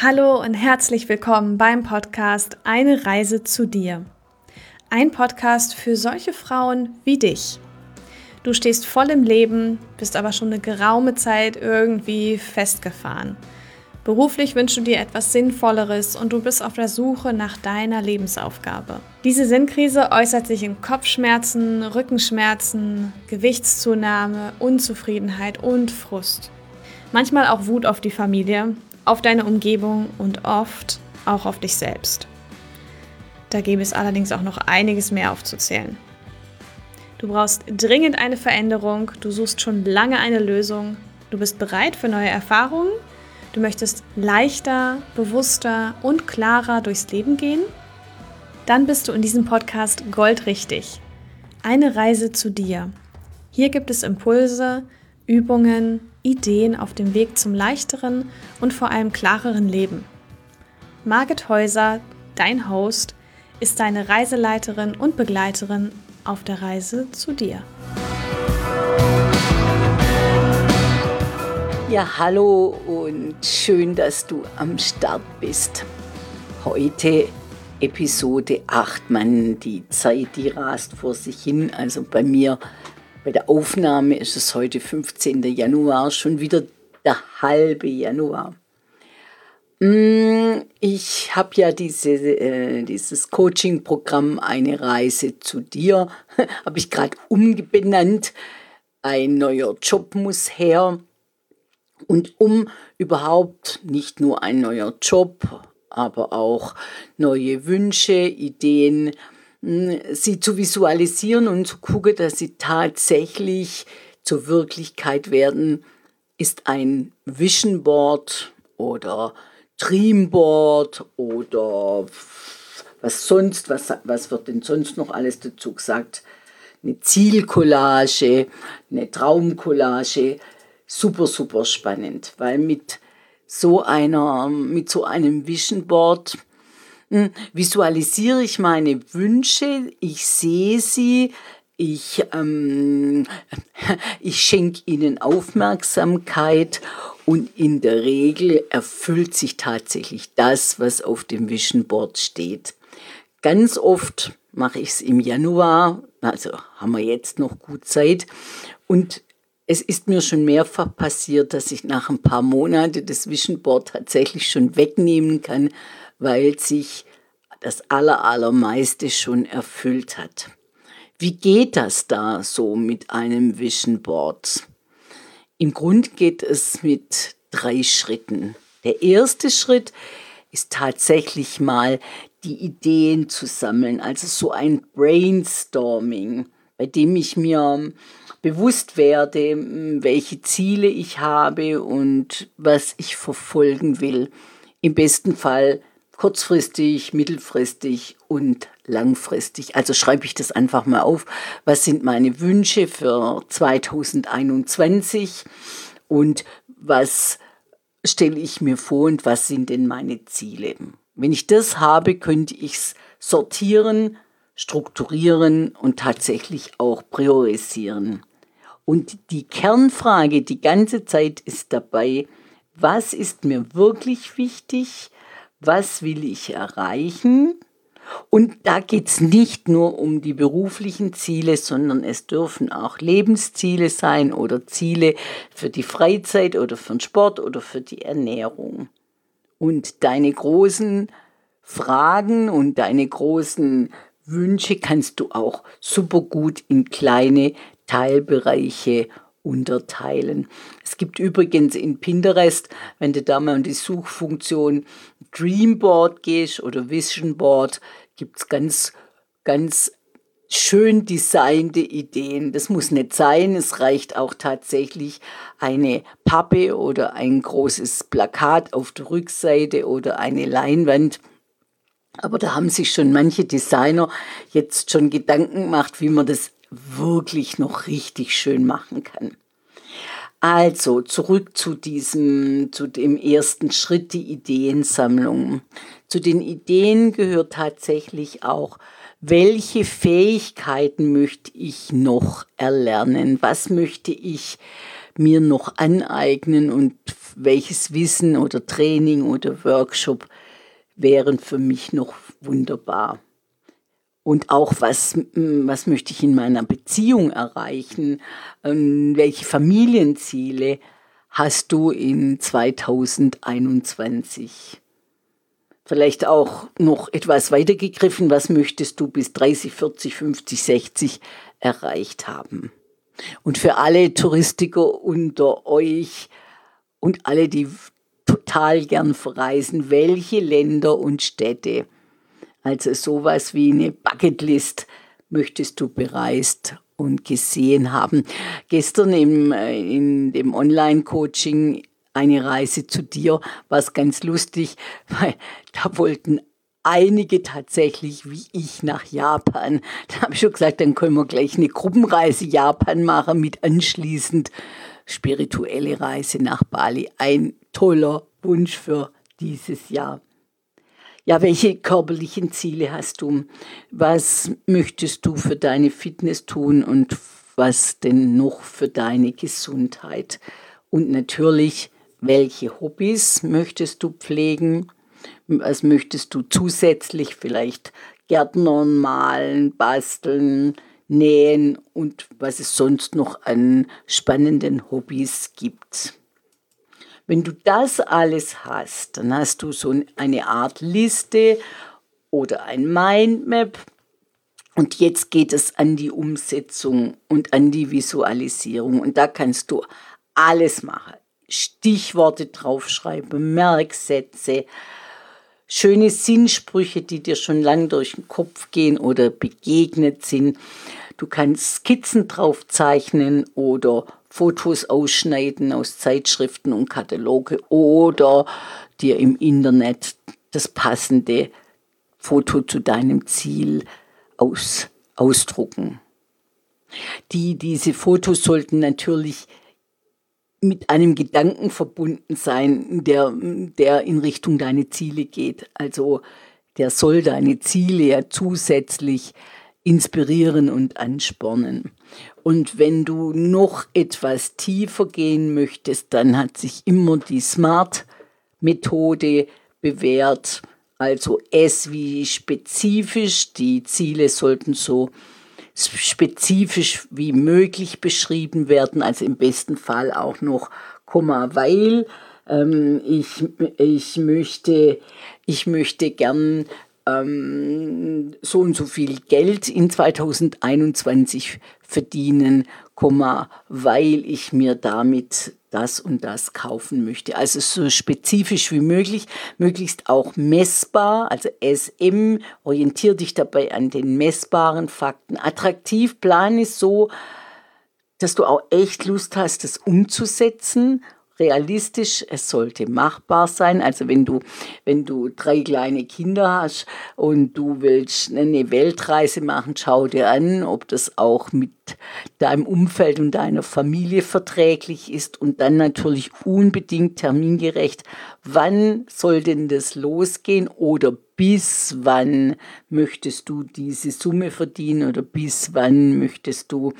Hallo und herzlich willkommen beim Podcast Eine Reise zu dir. Ein Podcast für solche Frauen wie dich. Du stehst voll im Leben, bist aber schon eine geraume Zeit irgendwie festgefahren. Beruflich wünschst du dir etwas Sinnvolleres und du bist auf der Suche nach deiner Lebensaufgabe. Diese Sinnkrise äußert sich in Kopfschmerzen, Rückenschmerzen, Gewichtszunahme, Unzufriedenheit und Frust. Manchmal auch Wut auf die Familie, auf deine Umgebung und oft auch auf dich selbst. Da gäbe es allerdings auch noch einiges mehr aufzuzählen. Du brauchst dringend eine Veränderung, du suchst schon lange eine Lösung, du bist bereit für neue Erfahrungen, du möchtest leichter, bewusster und klarer durchs Leben gehen? Dann bist du in diesem Podcast goldrichtig. Eine Reise zu dir. Hier gibt es Impulse, Übungen, Ideen auf dem Weg zum leichteren und vor allem klareren Leben. Margit Häuser, dein Host, ist deine Reiseleiterin und Begleiterin auf der Reise zu dir. Ja, hallo und schön, dass du am Start bist. Heute Episode 8, Mann, die Zeit, die rast vor sich hin. Also bei mir, bei der Aufnahme ist es heute 15. Januar, schon wieder der halbe Januar. Ich habe ja dieses Coaching-Programm Eine Reise zu dir, habe ich gerade umbenannt. Ein neuer Job muss her. Und um überhaupt nicht nur ein neuer Job, aber auch neue Wünsche, Ideen, sie zu visualisieren und zu gucken, dass sie tatsächlich zur Wirklichkeit werden, ist ein Vision Board oder Dream Board oder was wird denn sonst noch alles dazu gesagt? Eine Zielcollage, eine Traumcollage, super, super spannend, weil mit so einem Vision Board visualisiere ich meine Wünsche, ich sehe sie, ich schenke ihnen Aufmerksamkeit und in der Regel erfüllt sich tatsächlich das, was auf dem Vision Board steht. Ganz oft mache ich es im Januar, also haben wir jetzt noch gut Zeit, und es ist mir schon mehrfach passiert, dass ich nach ein paar Monaten das Vision Board tatsächlich schon wegnehmen kann, weil sich das Allermeiste schon erfüllt hat. Wie geht das da so mit einem Vision Board? Im Grunde geht es mit 3 Schritten. Der erste Schritt ist tatsächlich mal die Ideen zu sammeln, also so ein Brainstorming, bei dem ich mir bewusst werde, welche Ziele ich habe und was ich verfolgen will. Im besten Fall kurzfristig, mittelfristig und langfristig. Also schreibe ich das einfach mal auf. Was sind meine Wünsche für 2021 und was stelle ich mir vor und was sind denn meine Ziele? Wenn ich das habe, könnte ich es sortieren, strukturieren und tatsächlich auch priorisieren. Und die Kernfrage die ganze Zeit ist dabei, was ist mir wirklich wichtig, was will ich erreichen? Und da geht es nicht nur um die beruflichen Ziele, sondern es dürfen auch Lebensziele sein oder Ziele für die Freizeit oder für den Sport oder für die Ernährung. Und deine großen Fragen und deine großen Wünsche kannst du auch super gut in kleine Teilbereiche unterteilen. Es gibt übrigens in Pinterest, wenn du da mal in die Suchfunktion Dream Board gehst oder Vision Board, gibt es ganz, ganz schön designte Ideen. Das muss nicht sein, es reicht auch tatsächlich eine Pappe oder ein großes Plakat auf der Rückseite oder eine Leinwand. Aber da haben sich schon manche Designer jetzt schon Gedanken gemacht, wie man das wirklich noch richtig schön machen kann. Also zurück zu dem ersten Schritt, die Ideensammlung. Zu den Ideen gehört tatsächlich auch, welche Fähigkeiten möchte ich noch erlernen? Was möchte ich mir noch aneignen und welches Wissen oder Training oder Workshop wären für mich noch wunderbar. Und auch, was möchte ich in meiner Beziehung erreichen? Welche Familienziele hast du in 2021? Vielleicht auch noch etwas weitergegriffen, was möchtest du bis 30, 40, 50, 60 erreicht haben? Und für alle Touristiker unter euch und alle, die total gern verreisen, welche Länder und Städte, also sowas wie eine Bucketlist, möchtest du bereist und gesehen haben? Gestern in dem Online-Coaching eine Reise zu dir war es ganz lustig, weil da wollten einige tatsächlich wie ich nach Japan. Da habe ich schon gesagt, dann können wir gleich eine Gruppenreise Japan machen mit anschließend spirituelle Reise nach Bali. Ein toller Wunsch für dieses Jahr. Ja, welche körperlichen Ziele hast du? Was möchtest du für deine Fitness tun und was denn noch für deine Gesundheit? Und natürlich, welche Hobbys möchtest du pflegen? Was möchtest du zusätzlich vielleicht Gärtnern, malen, basteln, nähen und was es sonst noch an spannenden Hobbys gibt? Wenn du das alles hast, dann hast du so eine Art Liste oder ein Mindmap und jetzt geht es an die Umsetzung und an die Visualisierung und da kannst du alles machen. Stichworte draufschreiben, Merksätze, schöne Sinnsprüche, die dir schon lang durch den Kopf gehen oder begegnet sind. Du kannst Skizzen draufzeichnen oder Fotos ausschneiden aus Zeitschriften und Kataloge oder dir im Internet das passende Foto zu deinem Ziel ausdrucken. Diese Fotos sollten natürlich mit einem Gedanken verbunden sein, der in Richtung deine Ziele geht. Also der soll deine Ziele ja zusätzlich inspirieren und anspornen. Und wenn du noch etwas tiefer gehen möchtest, dann hat sich immer die SMART-Methode bewährt. Also S wie spezifisch, die Ziele sollten so spezifisch wie möglich beschrieben werden, also im besten Fall auch noch weil ich möchte gern so und so viel Geld in 2021 verdienen, weil ich mir damit das und das kaufen möchte. Also so spezifisch wie möglich, möglichst auch messbar, also SM, orientiere dich dabei an den messbaren Fakten. Attraktiv, plan es so, dass du auch echt Lust hast, das umzusetzen. Realistisch, es sollte machbar sein. Also wenn du 3 kleine Kinder hast und du willst eine Weltreise machen, schau dir an, ob das auch mit deinem Umfeld und deiner Familie verträglich ist und dann natürlich unbedingt termingerecht. Wann soll denn das losgehen oder bis wann möchtest du diese Summe verdienen oder bis wann möchtest du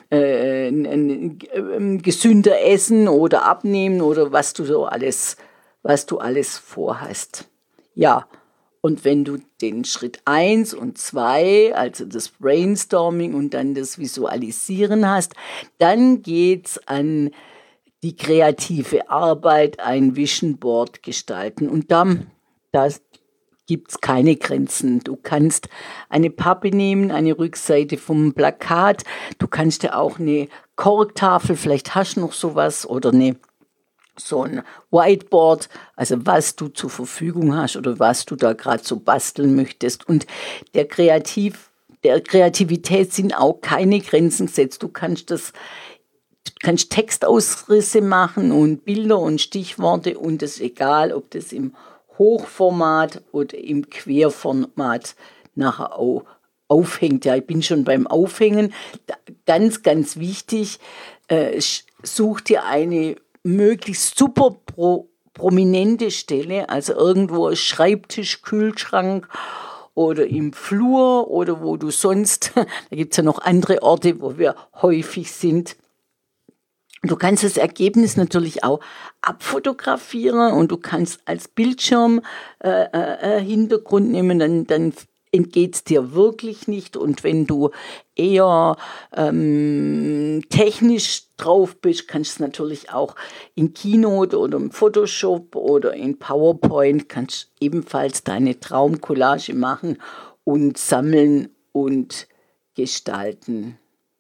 gesünder essen oder abnehmen oder was du alles vorhast. Ja, und wenn du den Schritt 1 und 2, also das Brainstorming und dann das Visualisieren hast, dann geht's an die kreative Arbeit, ein Vision Board gestalten. Und da gibt's keine Grenzen. Du kannst eine Pappe nehmen, eine Rückseite vom Plakat. Du kannst ja auch eine Korktafel, vielleicht hast du noch sowas, oder so ein Whiteboard, also was du zur Verfügung hast oder was du da gerade so basteln möchtest. Und der Kreativität sind auch keine Grenzen gesetzt. Du kannst Textausrisse machen und Bilder und Stichworte und es ist egal, ob das im Hochformat oder im Querformat nachher auch aufhängt. Ja, ich bin schon beim Aufhängen. Ganz, ganz wichtig, such dir eine möglichst super prominente Stelle, also irgendwo ein Schreibtisch, Kühlschrank oder im Flur oder wo du sonst, da gibt es ja noch andere Orte, wo wir häufig sind, Du kannst das Ergebnis natürlich auch abfotografieren und du kannst als Bildschirm Hintergrund nehmen, dann entgeht es dir wirklich nicht. Und wenn du eher technisch drauf bist, kannst du es natürlich auch in Keynote oder im Photoshop oder in PowerPoint kannst ebenfalls deine Traumcollage machen und sammeln und gestalten.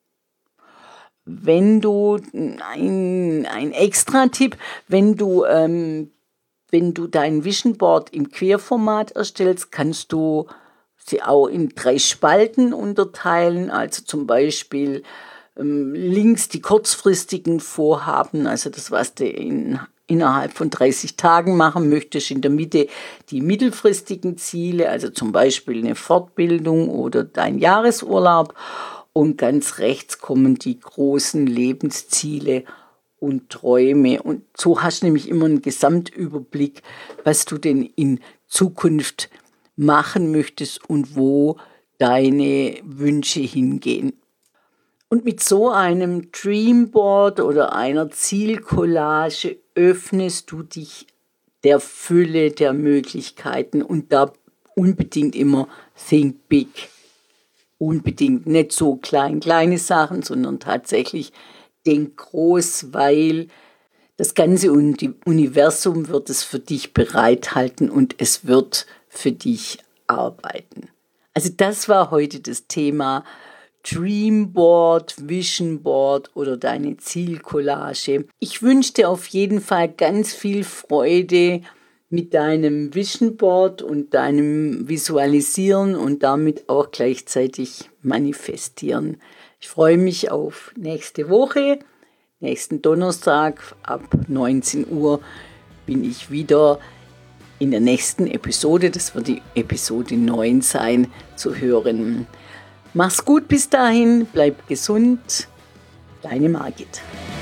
Wenn du ein Extra-Tipp, wenn du dein Vision Board im Querformat erstellst, kannst du sie auch in 3 Spalten unterteilen, also zum Beispiel links die kurzfristigen Vorhaben, also das, was du innerhalb von 30 Tagen machen möchtest, in der Mitte die mittelfristigen Ziele, also zum Beispiel eine Fortbildung oder dein Jahresurlaub, und ganz rechts kommen die großen Lebensziele und Träume. Und so hast du nämlich immer einen Gesamtüberblick, was du denn in Zukunft machen möchtest und wo deine Wünsche hingehen. Und mit so einem Dreamboard oder einer Zielcollage öffnest du dich der Fülle der Möglichkeiten und da unbedingt immer think big. Unbedingt nicht so kleine Sachen, sondern tatsächlich denk groß, weil das ganze Universum wird es für dich bereithalten und es wird für dich arbeiten. Also das war heute das Thema Dreamboard, Vision Board oder deine Zielcollage. Ich wünsche dir auf jeden Fall ganz viel Freude mit deinem Vision Board und deinem Visualisieren und damit auch gleichzeitig manifestieren. Ich freue mich auf nächste Woche. Nächsten Donnerstag ab 19 Uhr bin ich wieder in der nächsten Episode, das wird die Episode 9 sein, zu hören. Mach's gut bis dahin, bleib gesund, deine Margit.